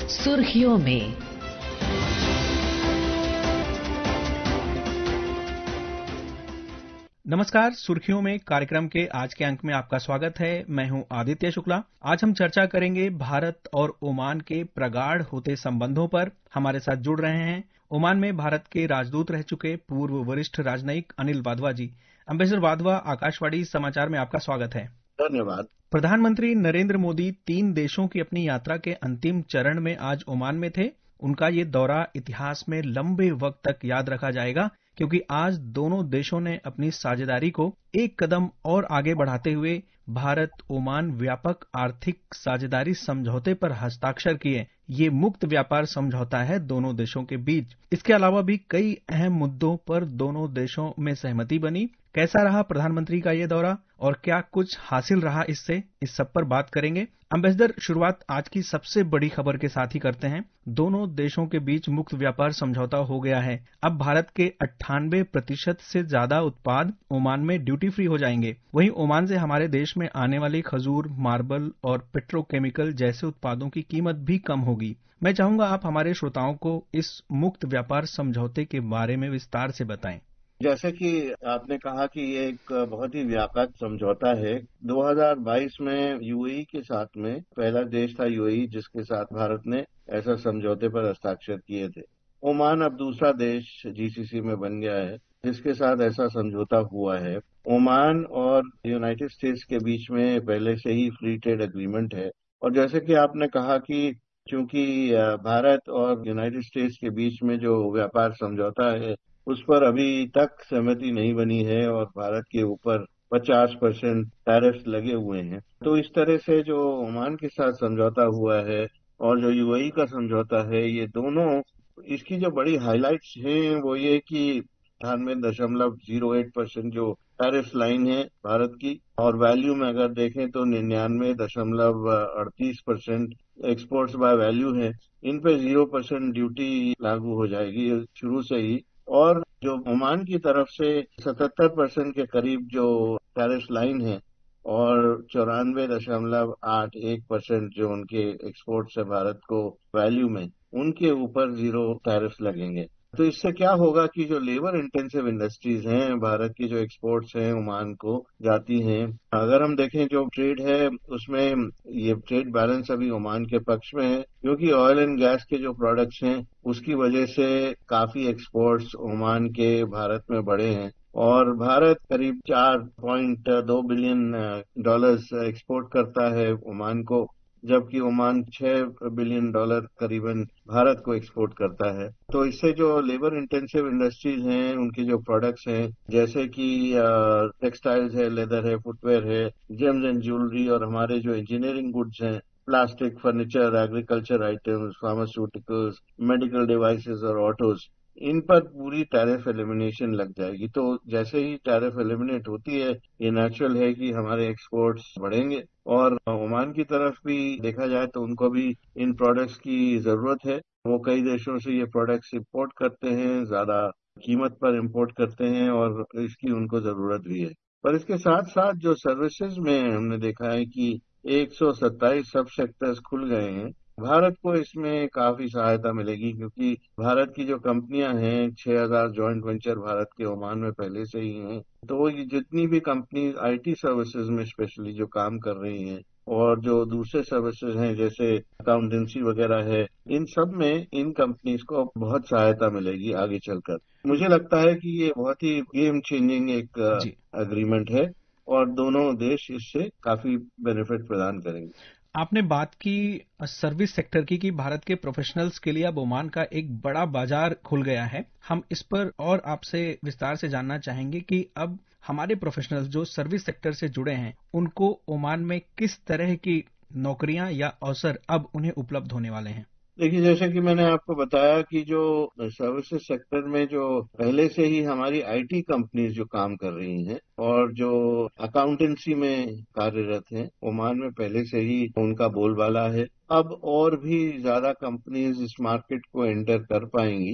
सुर्खियों में। नमस्कार, सुर्खियों में कार्यक्रम के आज के अंक में आपका स्वागत है। मैं हूं आदित्य शुक्ला। आज हम चर्चा करेंगे भारत और ओमान के प्रगाढ़ होते संबंधों पर। हमारे साथ जुड़ रहे हैं ओमान में भारत के राजदूत रह चुके पूर्व वरिष्ठ राजनयिक अनिल वाधवा जी। एम्बेसडर वाधवा, आकाशवाणी समाचार में आपका स्वागत है। धन्यवाद। प्रधानमंत्री नरेंद्र मोदी 3 देशों की अपनी यात्रा के अंतिम चरण में आज ओमान में थे। उनका ये दौरा इतिहास में लंबे वक्त तक याद रखा जाएगा, क्योंकि आज दोनों देशों ने अपनी साझेदारी को एक कदम और आगे बढ़ाते हुए भारत ओमान व्यापक आर्थिक साझेदारी समझौते पर हस्ताक्षर किए। ये मुक्त व्यापार समझौता है दोनों देशों के बीच। इसके अलावा भी कई अहम मुद्दों पर दोनों देशों में सहमति बनी। कैसा रहा प्रधानमंत्री का ये दौरा और क्या कुछ हासिल रहा इससे, इस सब पर बात करेंगे। एम्बेसडर, शुरुआत आज की सबसे बड़ी खबर के साथ ही करते हैं। दोनों देशों के बीच मुक्त व्यापार समझौता हो गया है। अब भारत के 98% से ज्यादा उत्पाद ओमान में ड्यूटी फ्री हो जाएंगे। वहीं ओमान से हमारे देश में आने वाली खजूर, मार्बल और पेट्रोकेमिकल जैसे उत्पादों की कीमत भी कम होगी। मैं चाहूंगा आप हमारे श्रोताओं को इस मुक्त व्यापार समझौते के बारे में विस्तार से बताएं। जैसे कि आपने कहा कि ये एक बहुत ही व्यापक समझौता है। 2022 में यूएई के साथ में पहला देश था यूएई जिसके साथ भारत ने ऐसा समझौते पर हस्ताक्षर किए थे। ओमान अब दूसरा देश जीसीसी में बन गया है जिसके साथ ऐसा समझौता हुआ है। ओमान और यूनाइटेड स्टेट्स के बीच में पहले से ही फ्री ट्रेड एग्रीमेंट है। और जैसे कि आपने कहा कि चूंकि भारत और यूनाइटेड स्टेट्स के बीच में जो व्यापार समझौता है उस पर अभी तक सहमति नहीं बनी है और भारत के ऊपर 50% टैरिफ्स लगे हुए हैं। तो इस तरह से जो ओमान के साथ समझौता हुआ है और जो यूएई का समझौता है, ये दोनों, इसकी जो बड़ी हाइलाइट्स हैं वो ये कि 98.08% जो टैरिफ लाइन है भारत की, और वैल्यू में अगर देखें तो 99.38% एक्सपोर्ट्स बाय वैल्यू है। इन पे 0% ड्यूटी लागू हो जाएगी शुरू से ही। और जो ओमान की तरफ से 77% के करीब जो टैरिफ लाइन है और 94.81% जो उनके एक्सपोर्ट्स है भारत को वैल्यू में, उनके ऊपर 0 टैरिफ लगेंगे। तो इससे क्या होगा कि जो लेबर इंटेंसिव इंडस्ट्रीज हैं भारत की, जो एक्सपोर्ट्स हैं ओमान को जाती हैं, अगर हम देखें जो ट्रेड है उसमें ये ट्रेड बैलेंस अभी ओमान के पक्ष में है, क्योंकि ऑयल एंड गैस के जो प्रोडक्ट्स हैं उसकी वजह से काफी एक्सपोर्ट्स ओमान के भारत में बढ़े हैं। और भारत करीब $4.2 बिलियन एक्सपोर्ट करता है ओमान को, जबकि ओमान $6 बिलियन करीबन भारत को एक्सपोर्ट करता है। तो इससे जो लेबर इंटेंसिव इंडस्ट्रीज हैं उनके जो प्रोडक्ट्स हैं जैसे कि टेक्सटाइल्स है, लेदर है, फुटवेयर है, जेम्स एंड ज्वेलरी, और हमारे जो इंजीनियरिंग गुड्स हैं, plastic, furniture, agriculture items, pharmaceuticals, medical devices और ऑटोज, इन पर पूरी टैरिफ एलिमिनेशन लग जाएगी। तो जैसे ही टैरिफ एलिमिनेट होती है, ये नेचुरल है कि हमारे एक्सपोर्ट्स बढ़ेंगे। और ओमान की तरफ भी देखा जाए तो उनको भी इन प्रोडक्ट्स की जरूरत है। वो कई देशों से ये प्रोडक्ट्स इंपोर्ट करते हैं, ज्यादा कीमत पर इंपोर्ट करते हैं और इसकी उनको जरूरत भी है। पर इसके साथ साथ जो सर्विसेज में हमने देखा है कि 127 सब सेक्टर्स खुल गए हैं। भारत को इसमें काफी सहायता मिलेगी, क्योंकि भारत की जो कंपनियां हैं, 6000 जॉइंट वेंचर भारत के ओमान में पहले से ही हैं। तो ये जितनी भी कंपनी आईटी सर्विसेज में स्पेशली जो काम कर रही हैं और जो दूसरे सर्विसेज हैं जैसे अकाउंटेंसी वगैरह है, इन सब में इन कंपनीज को बहुत सहायता मिलेगी आगे चलकर। मुझे लगता है कि ये बहुत ही गेम चेंजिंग एक एग्रीमेंट है और दोनों देश इससे काफी बेनिफिट प्रदान करेंगे। आपने बात की सर्विस सेक्टर की कि भारत के प्रोफेशनल्स के लिए अब ओमान का एक बड़ा बाजार खुल गया है। हम इस पर और आपसे विस्तार से जानना चाहेंगे कि अब हमारे प्रोफेशनल्स जो सर्विस सेक्टर से जुड़े हैं उनको ओमान में किस तरह की नौकरियां या अवसर अब उन्हें उपलब्ध होने वाले हैं। देखिए, जैसे कि मैंने आपको बताया कि जो सर्विसेज सेक्टर में जो पहले से ही हमारी आईटी कंपनीज जो काम कर रही हैं और जो अकाउंटेंसी में कार्यरत हैं, ओमान में पहले से ही उनका बोलबाला है। अब और भी ज्यादा कंपनीज इस मार्केट को एंटर कर पाएंगी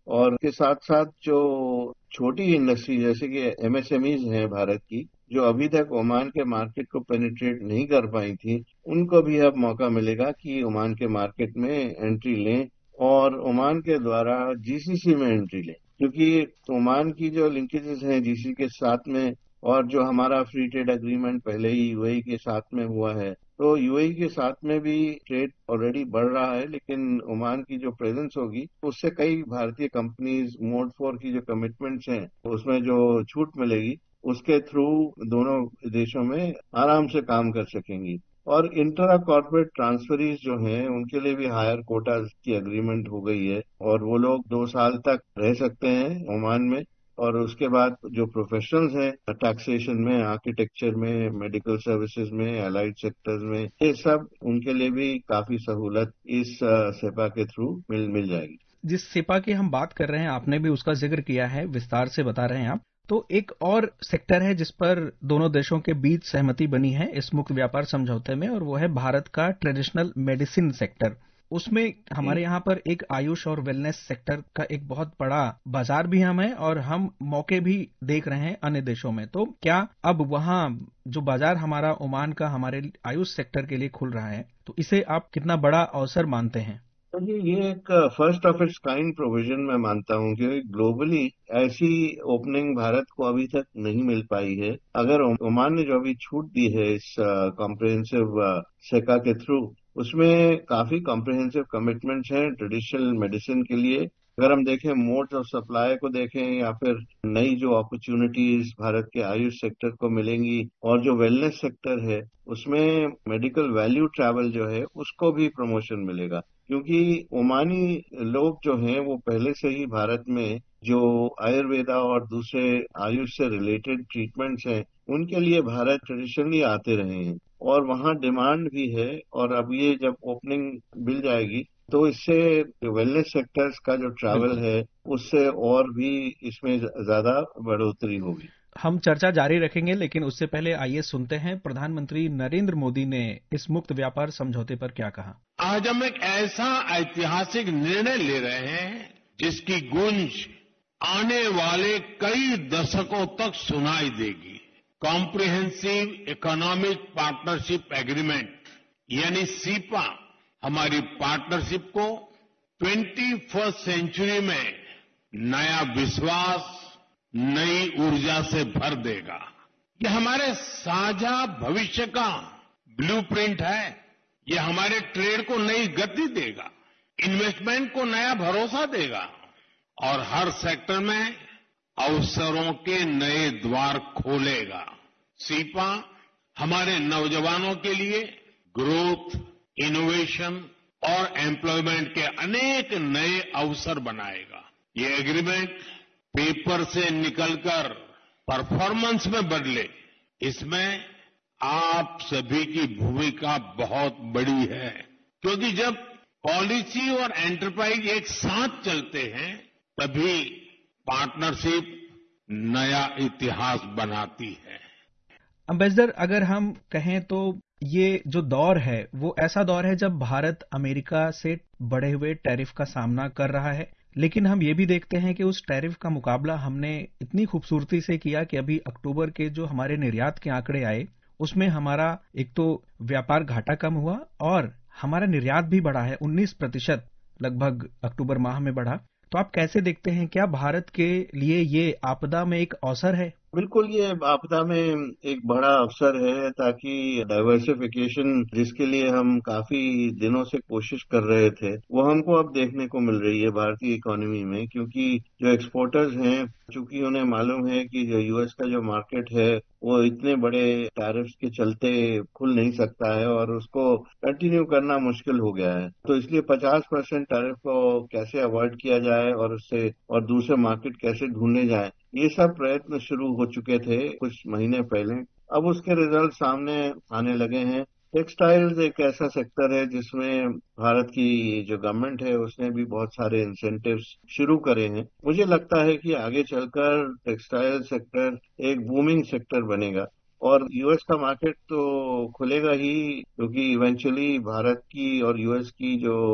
और के साथ साथ जो छोटी इंडस्ट्री जैसे कि एमएसएमईज हैं भारत की, जो अभी तक ओमान के मार्केट को पेनिट्रेट नहीं कर पाई थी, उनको भी अब मौका मिलेगा कि ओमान के मार्केट में एंट्री लें और ओमान के द्वारा जीसीसी में एंट्री लें, क्योंकि ओमान की जो लिंकेजेस हैं जीसीसी के साथ में और जो हमारा फ्री ट्रेड एग्रीमेंट पहले ही यूएई के साथ में हुआ है, तो यूएई के साथ में भी ट्रेड ऑलरेडी बढ़ रहा है, लेकिन ओमान की जो प्रेजेंस होगी उससे कई भारतीय कंपनीज मोड 4 की जो कमिटमेंट्स हैं उसमें जो छूट मिलेगी उसके थ्रू दोनों देशों में आराम से काम कर सकेंगी। और इंटरा कॉर्पोरेट ट्रांसफरीज जो हैं उनके लिए भी हायर कोटा की एग्रीमेंट हो गई है और वो लोग 2 साल तक रह सकते हैं ओमान में। और उसके बाद जो प्रोफेशनल्स हैं टैक्सेशन में, आर्किटेक्चर में, मेडिकल सर्विसेज में, एलाइड सेक्टर्स में, ये सब उनके लिए भी काफी सहूलत इस सेपा के थ्रू मिल जाएगी। जिस सेपा की हम बात कर रहे हैं, आपने भी उसका जिक्र किया है, विस्तार से बता रहे हैं आप। तो एक और सेक्टर है जिस पर दोनों देशों के बीच सहमति बनी है इस मुक्त व्यापार समझौते में, और वो है भारत का ट्रेडिशनल मेडिसिन सेक्टर। उसमें हमारे यहाँ पर एक आयुष और वेलनेस सेक्टर का एक बहुत बड़ा बाजार भी हम है और हम मौके भी देख रहे हैं अन्य देशों में। तो क्या अब वहाँ जो बाजार हमारा ओमान का हमारे आयुष सेक्टर के लिए खुल रहा है, तो इसे आप कितना बड़ा अवसर मानते हैं? तो ये एक first of its kind provision मैं मानता हूँ, क्योंकि ग्लोबली ऐसी ओपनिंग भारत को अभी तक नहीं मिल पाई है। अगर ओमान ने जो अभी छूट दी है इस कॉम्प्रिहेंसिव सेका के थ्रू, उसमें काफी कॉम्प्रिहेंसिव कमिटमेंट्स हैं ट्रेडिशनल मेडिसिन के लिए। अगर हम देखें मोड्स ऑफ सप्लाई को देखें या फिर नई जो अपॉर्चुनिटीज भारत के आयुष सेक्टर को मिलेंगी, और जो वेलनेस सेक्टर है उसमें मेडिकल वैल्यू ट्रैवल जो है उसको भी प्रमोशन मिलेगा, क्योंकि ओमानी लोग जो हैं वो पहले से ही भारत में जो आयुर्वेदा और दूसरे आयुष से रिलेटेड ट्रीटमेंट्स हैं उनके लिए भारत ट्रेडिशनली आते रहे हैं और वहाँ डिमांड भी है। और अब ये जब ओपनिंग मिल जाएगी तो इससे वेलनेस सेक्टर्स का जो ट्रैवल है उससे और भी इसमें ज्यादा बढ़ोतरी होगी। हम चर्चा जारी रखेंगे, लेकिन उससे पहले आइए सुनते हैं प्रधानमंत्री नरेंद्र मोदी ने इस मुक्त व्यापार समझौते पर क्या कहा। आज हम एक ऐसा ऐतिहासिक निर्णय ले रहे हैं जिसकी गूंज आने वाले कई दशकों तक सुनाई देगी। कॉम्प्रिहेंसिव इकोनॉमिक पार्टनरशिप एग्रीमेंट यानी सीपा हमारी पार्टनरशिप को 21वीं सेंचुरी में नया विश्वास, नई ऊर्जा से भर देगा। ये हमारे साझा भविष्य का ब्लूप्रिंट है। ये हमारे ट्रेड को नई गति देगा, इन्वेस्टमेंट को नया भरोसा देगा और हर सेक्टर में अवसरों के नए द्वार खोलेगा। सीपा हमारे नौजवानों के लिए ग्रोथ, इनोवेशन और एम्प्लॉयमेंट के अनेक नए अवसर बनाएगा। ये एग्रीमेंट पेपर से निकलकर परफॉर्मेंस में बदले, इसमें आप सभी की भूमिका बहुत बड़ी है, क्योंकि जब पॉलिसी और एंटरप्राइज एक साथ चलते हैं तभी पार्टनरशिप नया इतिहास बनाती है। एम्बेसडर, अगर हम कहें तो ये जो दौर है वो ऐसा दौर है जब भारत अमेरिका से बढ़े हुए टैरिफ का सामना कर रहा है, लेकिन हम ये भी देखते हैं कि उस टैरिफ का मुकाबला हमने इतनी खूबसूरती से किया कि अभी अक्टूबर के जो हमारे निर्यात के आंकड़े आए उसमें हमारा एक तो व्यापार घाटा कम हुआ और हमारा निर्यात भी बढ़ा है 19% लगभग अक्टूबर माह में बढ़ा। तो आप कैसे देखते हैं, क्या भारत के लिए ये आपदा में एक अवसर है? बिल्कुल, ये आपदा में एक बड़ा अवसर है, ताकि डाइवर्सिफिकेशन जिसके लिए हम काफी दिनों से कोशिश कर रहे थे वो हमको अब देखने को मिल रही है भारतीय इकोनॉमी में। क्योंकि जो एक्सपोर्टर्स हैं, चूंकि उन्हें मालूम है कि जो यूएस का जो मार्केट है वो इतने बड़े टैरिफ्स के चलते खुल नहीं सकता है और उसको कंटिन्यू करना मुश्किल हो गया है, तो इसलिए 50% टैरिफ को कैसे अवॉइड किया जाए और उससे और दूसरे मार्केट कैसे ढूंढे जाए, ये सब प्रयत्न शुरू हो चुके थे कुछ महीने पहले। अब उसके रिजल्ट सामने आने लगे हैं। टेक्सटाइल्स एक ऐसा सेक्टर है जिसमें भारत की जो गवर्नमेंट है उसने भी बहुत सारे इंसेंटिव्स शुरू करे हैं। मुझे लगता है कि आगे चलकर टेक्सटाइल सेक्टर एक बूमिंग सेक्टर बनेगा, और यूएस का मार्केट तो खुलेगा ही, क्योंकि इवेंचुअली भारत की और यूएस की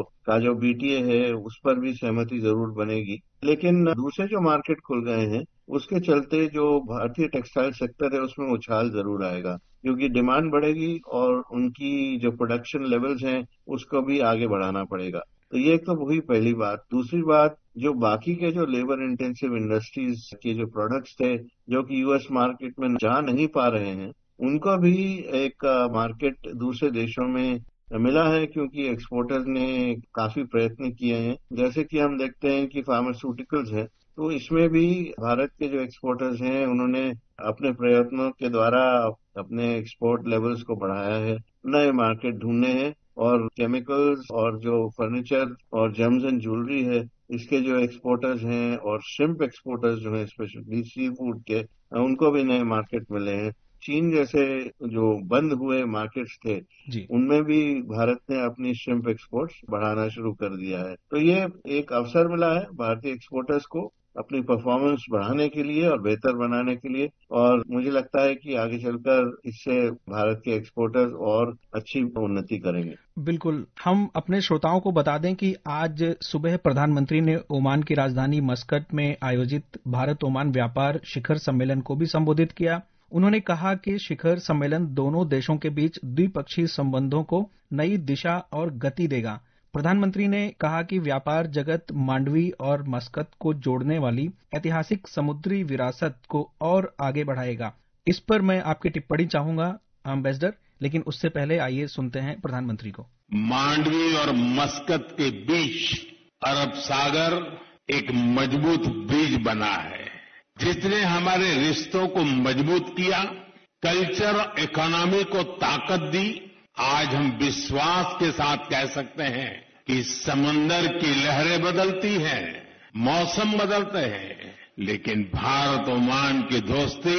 जो बीटीए है उस पर भी सहमति जरूर बनेगी। लेकिन दूसरे जो मार्केट खुल गए हैं उसके चलते जो भारतीय टेक्सटाइल सेक्टर है उसमें उछाल जरूर आएगा, क्योंकि डिमांड बढ़ेगी और उनकी जो प्रोडक्शन लेवल्स हैं उसको भी आगे बढ़ाना पड़ेगा। तो ये तो हुई पहली बात। दूसरी बात, जो बाकी के जो लेबर इंटेंसिव इंडस्ट्रीज के जो प्रोडक्ट्स थे जो कि यूएस मार्केट में जा नहीं पा रहे हैं, उनको भी एक मार्केट दूसरे देशों में मिला है, क्योंकि एक्सपोर्टर्स ने काफी प्रयत्न किए हैं। जैसे कि हम देखते हैं कि फार्मास्यूटिकल्स है, तो इसमें भी भारत के जो एक्सपोर्टर्स हैं उन्होंने अपने प्रयत्नों के द्वारा अपने एक्सपोर्ट लेवल्स को बढ़ाया है, नए मार्केट ढूंढने हैं। और केमिकल्स और जो फर्नीचर और जेम्स एंड ज्वेलरी है इसके जो एक्सपोर्टर्स हैं और श्रिम्प एक्सपोर्टर्स जो हैं स्पेशली सी फूड के, उनको भी नए मार्केट मिले हैं। चीन जैसे जो बंद हुए मार्केट्स थे जी उनमें भी भारत ने अपनी श्रिम्प एक्सपोर्ट्स बढ़ाना शुरू कर दिया है। तो ये एक अवसर मिला है भारतीय एक्सपोर्टर्स को अपनी परफॉर्मेंस बढ़ाने के लिए और बेहतर बनाने के लिए, और मुझे लगता है कि आगे चलकर इससे भारत के एक्सपोर्टर्स और अच्छी उन्नति करेंगे। बिल्कुल। हम अपने श्रोताओं को बता दें कि आज सुबह प्रधानमंत्री ने ओमान की राजधानी मस्कट में आयोजित भारत ओमान व्यापार शिखर सम्मेलन को भी संबोधित किया। उन्होंने कहा कि शिखर सम्मेलन दोनों देशों के बीच द्विपक्षीय संबंधों को नई दिशा और गति देगा। प्रधानमंत्री ने कहा कि व्यापार जगत मांडवी और मस्कत को जोड़ने वाली ऐतिहासिक समुद्री विरासत को और आगे बढ़ाएगा। इस पर मैं आपकी टिप्पणी चाहूंगा एम्बेसडर, लेकिन उससे पहले आइए सुनते हैं प्रधानमंत्री को। मांडवी और मस्कत के बीच अरब सागर एक मजबूत ब्रिज बना है, जिसने हमारे रिश्तों को मजबूत किया, कल्चर और इकोनॉमी को ताकत दी। आज हम विश्वास के साथ कह सकते हैं कि समंदर की लहरें बदलती हैं, मौसम बदलते हैं, लेकिन भारत ओमान की दोस्ती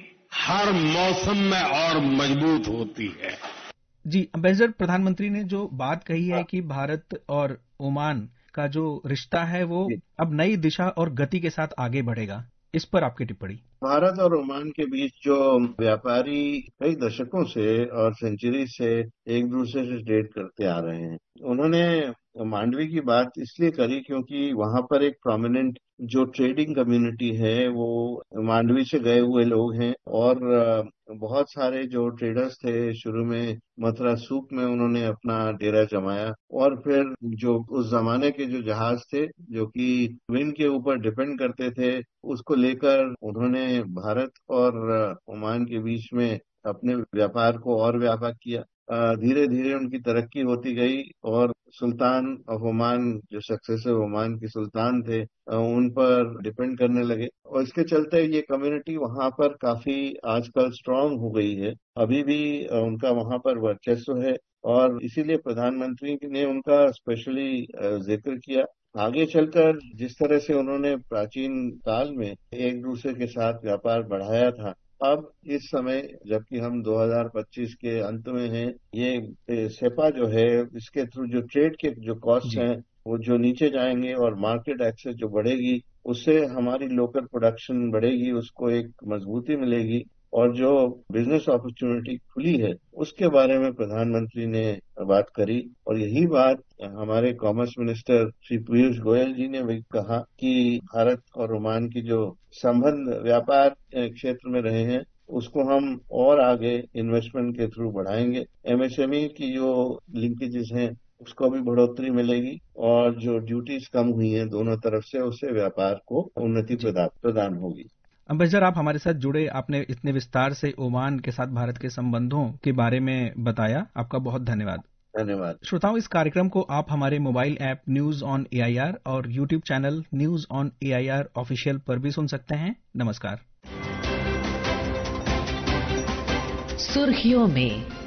हर मौसम में और मजबूत होती है। जी एम्बेसडर, प्रधानमंत्री ने जो बात कही है कि भारत और ओमान का जो रिश्ता है वो अब नई दिशा और गति के साथ आगे बढ़ेगा, इस पर आपकी टिप्पणी। भारत और ओमान के बीच जो व्यापारी कई दशकों से और सेंचुरी से एक दूसरे से ट्रेड करते आ रहे हैं, उन्होंने मांडवी की बात इसलिए करी क्योंकि वहां पर एक प्रोमिनेंट जो ट्रेडिंग कम्युनिटी है वो मांडवी से गए हुए लोग हैं, और बहुत सारे जो ट्रेडर्स थे शुरू में मथुरा सूक में उन्होंने अपना डेरा जमाया, और फिर जो उस जमाने के जो जहाज थे जो कि विंड के ऊपर डिपेंड करते थे, उसको लेकर उन्होंने भारत और ओमान के बीच में अपने व्यापार को और व्यापक किया। धीरे धीरे उनकी तरक्की होती गई और सुल्तान ऑफ ओमान जो सक्सेसर ओमान के सुल्तान थे उन पर डिपेंड करने लगे, और इसके चलते ये कम्युनिटी वहां पर काफी आजकल स्ट्रांग हो गई है। अभी भी उनका वहां पर वर्चस्व है, और इसीलिए प्रधानमंत्री ने उनका स्पेशली जिक्र किया। आगे चलकर जिस तरह से उन्होंने प्राचीन काल में एक दूसरे के साथ व्यापार बढ़ाया था, अब इस समय जबकि हम 2025 के अंत में हैं, ये सेपा जो है इसके थ्रू जो ट्रेड के जो कॉस्ट हैं वो जो नीचे जाएंगे और मार्केट एक्सेस जो बढ़ेगी, उससे हमारी लोकल प्रोडक्शन बढ़ेगी, उसको एक मजबूती मिलेगी, और जो बिजनेस अपॉर्चुनिटी खुली है उसके बारे में प्रधानमंत्री ने बात करी। और यही बात हमारे कॉमर्स मिनिस्टर श्री पीयूष गोयल जी ने भी कहा कि भारत और ओमान की जो संबंध व्यापार क्षेत्र में रहे हैं उसको हम और आगे इन्वेस्टमेंट के थ्रू बढ़ाएंगे। एमएसएमई की जो लिंकेजेस हैं उसको भी बढ़ोतरी मिलेगी, और जो ड्यूटीज कम हुई हैं दोनों तरफ से उससे व्यापार को उन्नति प्रदान होगी। एम्बेसडर, आप हमारे साथ जुड़े, आपने इतने विस्तार से ओमान के साथ भारत के संबंधों के बारे में बताया, आपका बहुत धन्यवाद। धन्यवाद। श्रोताओं, इस कार्यक्रम को आप हमारे mobile app news on AIR और YouTube channel news on AIR official पर भी सुन सकते हैं। नमस्कार। सुर्खियों में